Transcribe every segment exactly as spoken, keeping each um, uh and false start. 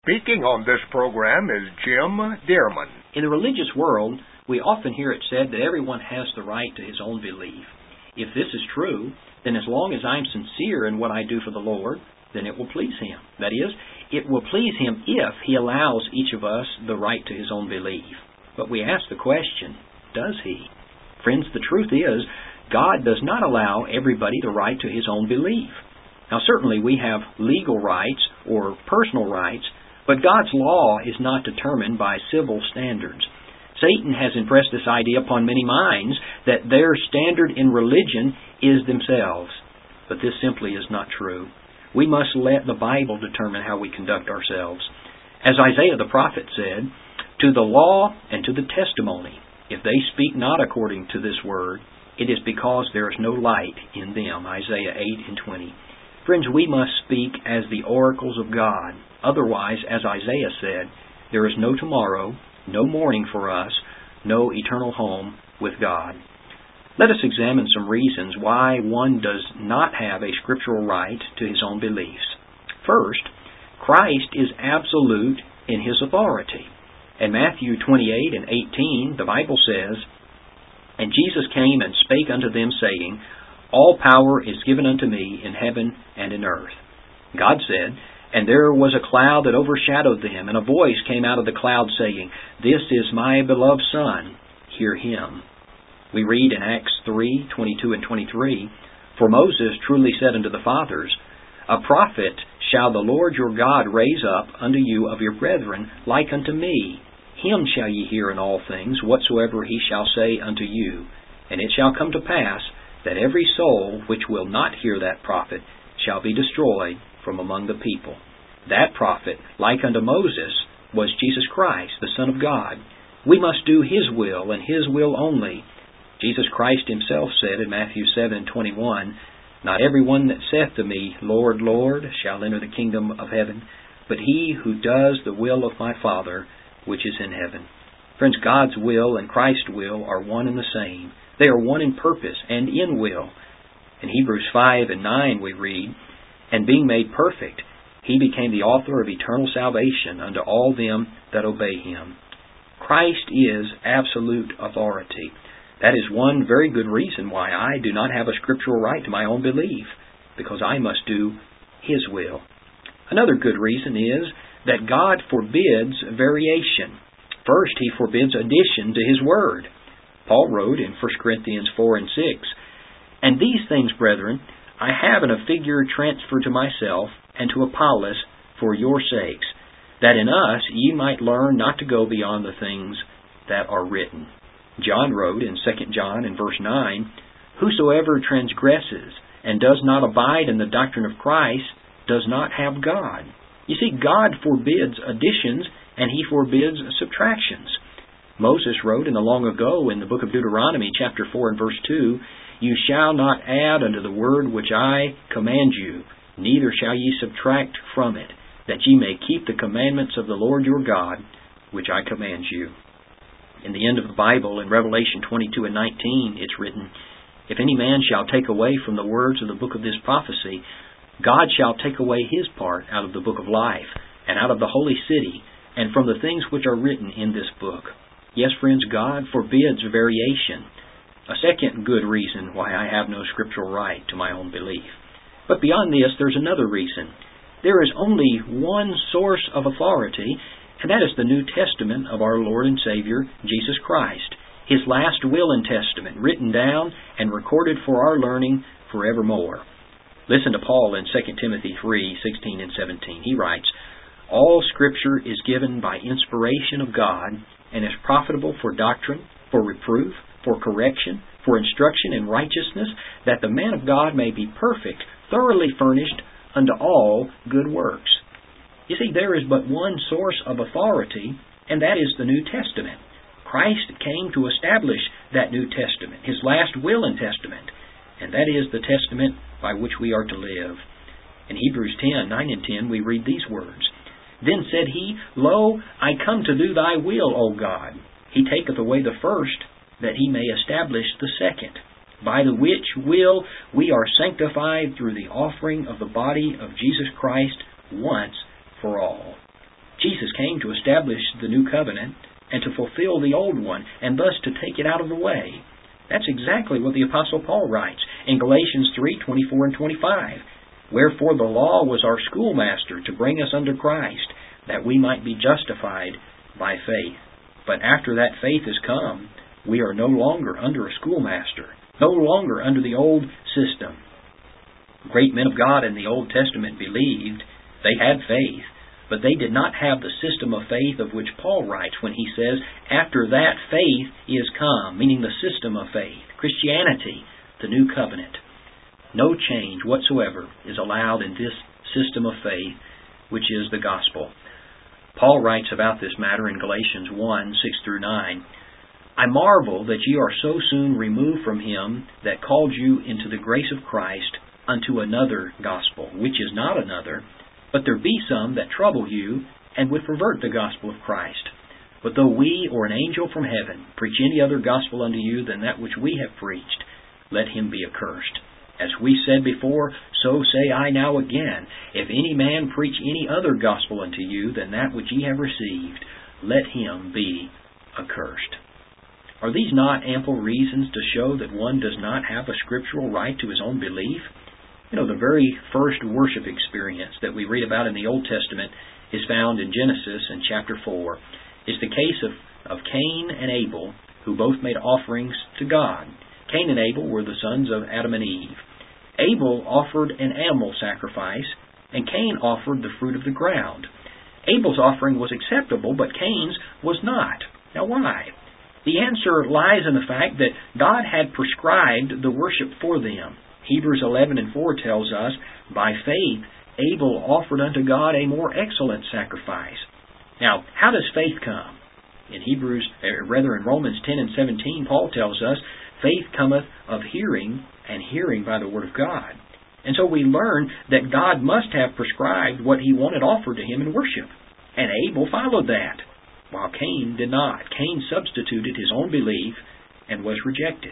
Speaking on this program is Jim Dearman. In the religious world, we often hear it said that everyone has the right to his own belief. If this is true, then as long as I'm sincere in what I do for the Lord, then it will please Him. That is, it will please Him if He allows each of us the right to his own belief. But we ask the question, does He? Friends, the truth is, God does not allow everybody the right to his own belief. Now certainly we have legal rights or personal rights, but God's law is not determined by civil standards. Satan has impressed this idea upon many minds that their standard in religion is themselves. But this simply is not true. We must let the Bible determine how we conduct ourselves. As Isaiah the prophet said, "To the law and to the testimony, if they speak not according to this word, it is because there is no light in them." Isaiah eight and twenty. Friends, we must speak as the oracles of God. Otherwise, as Isaiah said, there is no tomorrow, no morning for us, no eternal home with God. Let us examine some reasons why one does not have a scriptural right to his own beliefs. First, Christ is absolute in His authority. In Matthew twenty-eight and eighteen, the Bible says, "And Jesus came and spake unto them, saying, All power is given unto me in heaven and in earth." God said, "And there was a cloud that overshadowed them, and a voice came out of the cloud, saying, This is my beloved Son, hear Him." We read in Acts three, twenty-two and twenty-three, "For Moses truly said unto the fathers, A prophet shall the Lord your God raise up unto you of your brethren, like unto me. Him shall ye hear in all things, whatsoever He shall say unto you. And it shall come to pass, that every soul which will not hear that prophet shall be destroyed from among the people." That prophet, like unto Moses, was Jesus Christ, the Son of God. We must do His will, and His will only. Jesus Christ Himself said in Matthew seven and twenty-one, "Not every one that saith to me, Lord, Lord, shall enter the kingdom of heaven, but he who does the will of my Father which is in heaven." Friends, God's will and Christ's will are one and the same. They are one in purpose and in will. In Hebrews five and nine we read, "And being made perfect, He became the author of eternal salvation unto all them that obey Him." Christ is absolute authority. That is one very good reason why I do not have a scriptural right to my own belief, because I must do His will. Another good reason is that God forbids variation. First, He forbids addition to His Word. Paul wrote in First Corinthians four and six, "And these things, brethren, I have in a figure transferred to myself and to Apollos for your sakes, that in us ye might learn not to go beyond the things that are written." John wrote in Second John in verse nine, "Whosoever transgresses and does not abide in the doctrine of Christ does not have God." You see, God forbids additions and He forbids subtractions. Moses wrote in the long ago in the book of Deuteronomy chapter four and verse two, "You shall not add unto the word which I command you, neither shall ye subtract from it, that ye may keep the commandments of the Lord your God, which I command you." In the end of the Bible, in Revelation twenty-two and nineteen, it's written, "If any man shall take away from the words of the book of this prophecy, God shall take away his part out of the book of life, and out of the holy city, and from the things which are written in this book." Yes, friends, God forbids variation. A second good reason why I have no scriptural right to my own belief. But beyond this, there's another reason. There is only one source of authority, and that is the New Testament of our Lord and Savior, Jesus Christ. His last will and testament, written down and recorded for our learning forevermore. Listen to Paul in Second Timothy three, sixteen and seventeen. He writes, "All Scripture is given by inspiration of God, and is profitable for doctrine, for reproof, for correction, for instruction in righteousness, that the man of God may be perfect, thoroughly furnished unto all good works." You see, there is but one source of authority, and that is the New Testament. Christ came to establish that New Testament, His last will and testament, and that is the testament by which we are to live. In Hebrews ten, nine and ten, we read these words, "Then said He, Lo, I come to do Thy will, O God. He taketh away the first, that He may establish the second. By the which will we are sanctified through the offering of the body of Jesus Christ once for all." came to establish the new covenant and to fulfill the old one, and thus to take it out of the way. That's exactly what the Apostle Paul writes in Galatians three, twenty-four and twenty-five. Wherefore the law was our schoolmaster to bring us under Christ, that we might be justified by faith. But after that faith is come, we are no longer under a schoolmaster, no longer under the old system. Great men of God in the Old Testament believed, they had faith, but they did not have the system of faith of which Paul writes when he says, after that faith is come, meaning the system of faith, Christianity, the new covenant. No change whatsoever is allowed in this system of faith, which is the gospel. Paul writes about this matter in Galatians one, six through nine. I marvel that ye are so soon removed from him that called you into the grace of Christ unto another gospel, which is not another, but there be some that trouble you, and would pervert the gospel of Christ. But though we or an angel from heaven preach any other gospel unto you than that which we have preached, let him be accursed. As we said before, so say I now again, if any man preach any other gospel unto you than that which ye have received, let him be accursed. Are these not ample reasons to show that one does not have a scriptural right to his own belief? You know, the very first worship experience that we read about in the Old Testament is found in Genesis in chapter four. It's the case of, of Cain and Abel, who both made offerings to God. Cain and Abel were the sons of Adam and Eve. Abel offered an animal sacrifice, and Cain offered the fruit of the ground. Abel's offering was acceptable, but Cain's was not. Now why? The answer lies in the fact that God had prescribed the worship for them. Hebrews eleven and four tells us, by faith Abel offered unto God a more excellent sacrifice. Now, how does faith come? In Hebrews, or rather in Romans ten and seventeen, Paul tells us, faith cometh of hearing, and hearing by the word of God. And so we learn that God must have prescribed what he wanted offered to him in worship. And Abel followed that, while Cain did not. Cain substituted his own belief and was rejected.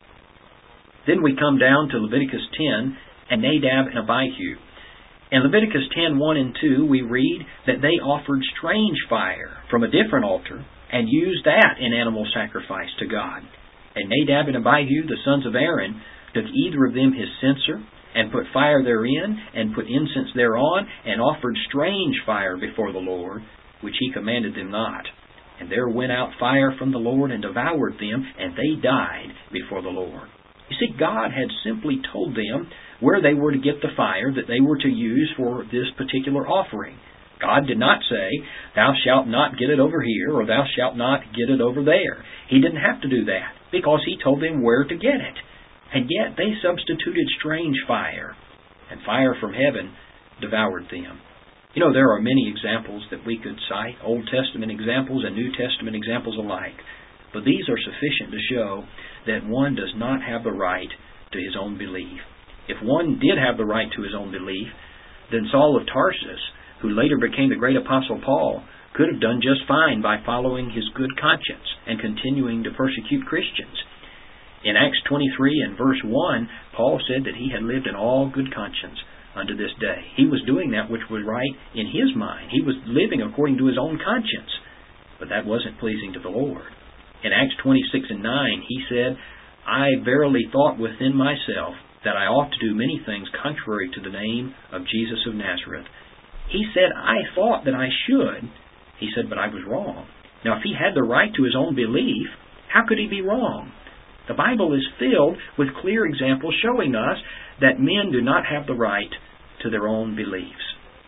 Then we come down to Leviticus ten and Nadab and Abihu. In Leviticus ten, one and two, we read that they offered strange fire from a different altar and used that in animal sacrifice to God. And Nadab and Abihu, the sons of Aaron, took either of them his censer and put fire therein and put incense thereon and offered strange fire before the Lord, which he commanded them not. And there went out fire from the Lord and devoured them, and they died before the Lord. You see, God had simply told them where they were to get the fire that they were to use for this particular offering. God did not say, thou shalt not get it over here, or thou shalt not get it over there. He didn't have to do that, because he told them where to get it. And yet they substituted strange fire, and fire from heaven devoured them. You know, there are many examples that we could cite, Old Testament examples and New Testament examples alike. But these are sufficient to show that one does not have the right to his own belief. If one did have the right to his own belief, then Saul of Tarsus, who later became the great Apostle Paul, could have done just fine by following his good conscience and continuing to persecute Christians. In Acts twenty-three and verse one, Paul said that he had lived in all good conscience unto this day. He was doing that which was right in his mind. He was living according to his own conscience. But that wasn't pleasing to the Lord. In Acts twenty-six and nine, he said, I verily thought within myself that I ought to do many things contrary to the name of Jesus of Nazareth. He said, I thought that I should. He said, but I was wrong. Now, if he had the right to his own belief, how could he be wrong? The Bible is filled with clear examples showing us that men do not have the right to their own beliefs.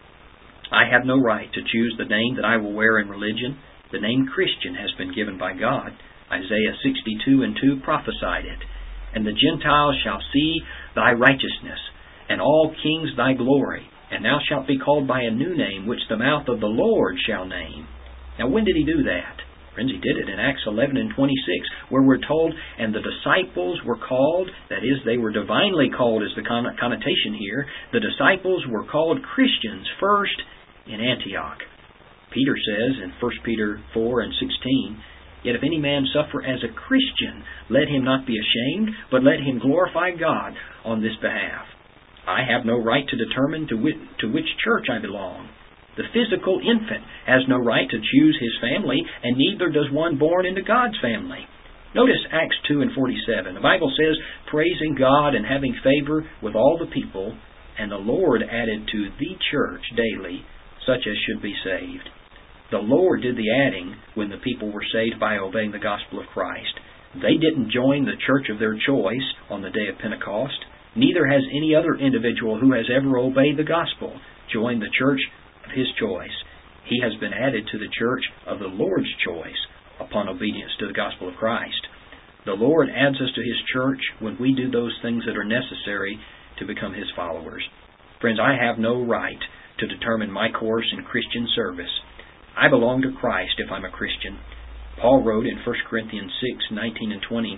I have no right to choose the name that I will wear in religion. The name Christian has been given by God. Isaiah sixty-two and two prophesied it. And the Gentiles shall see thy righteousness, and all kings thy glory. And thou shalt be called by a new name, which the mouth of the Lord shall name. Now when did he do that? Friends, he did it in Acts eleven and twenty-six, where we're told, and the disciples were called, that is, they were divinely called is the connotation here, the disciples were called Christians first in Antioch. Peter says in First Peter four and sixteen, Yet if any man suffer as a Christian, let him not be ashamed, but let him glorify God on this behalf. I have no right to determine to which, to which church I belong. The physical infant has no right to choose his family, and neither does one born into God's family. Notice Acts two and forty-seven. The Bible says, praising God and having favor with all the people, and the Lord added to the church daily such as should be saved. The Lord did the adding when the people were saved by obeying the gospel of Christ. They didn't join the church of their choice on the day of Pentecost. Neither has any other individual who has ever obeyed the gospel joined the church of his choice. He has been added to the church of the Lord's choice upon obedience to the gospel of Christ. The Lord adds us to His church when we do those things that are necessary to become His followers. Friends, I have no right to determine my course in Christian service. I belong to Christ if I'm a Christian. Paul wrote in First Corinthians six, nineteen and twenty,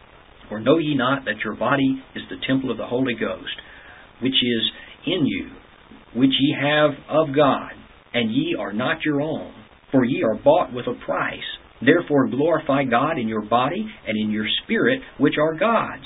For know ye not that your body is the temple of the Holy Ghost, which is in you, which ye have of God, and ye are not your own, for ye are bought with a price. Therefore glorify God in your body and in your spirit, which are God's.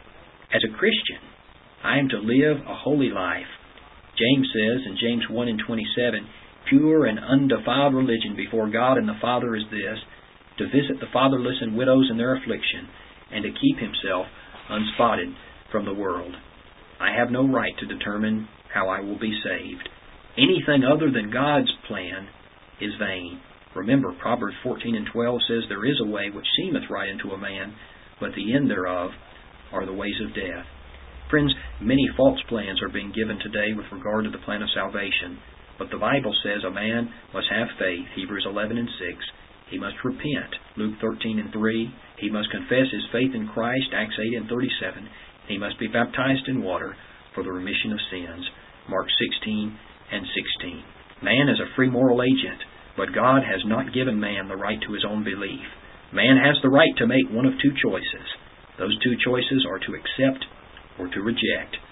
As a Christian, I am to live a holy life. James says in James one and twenty-seven, Pure and undefiled religion before God and the Father is this, to visit the fatherless and widows in their affliction, and to keep himself unspotted from the world. I have no right to determine how I will be saved. Anything other than God's plan is vain. Remember, Proverbs fourteen and twelve says, There is a way which seemeth right unto a man, but the end thereof are the ways of death. Friends, many false plans are being given today with regard to the plan of salvation. But the Bible says a man must have faith, Hebrews eleven and six. He must repent, Luke thirteen and three. He must confess his faith in Christ, Acts eight and thirty-seven. He must be baptized in water for the remission of sins, Mark sixteen and sixteen. Man is a free moral agent, but God has not given man the right to his own belief. Man has the right to make one of two choices. Those two choices are to accept or to reject.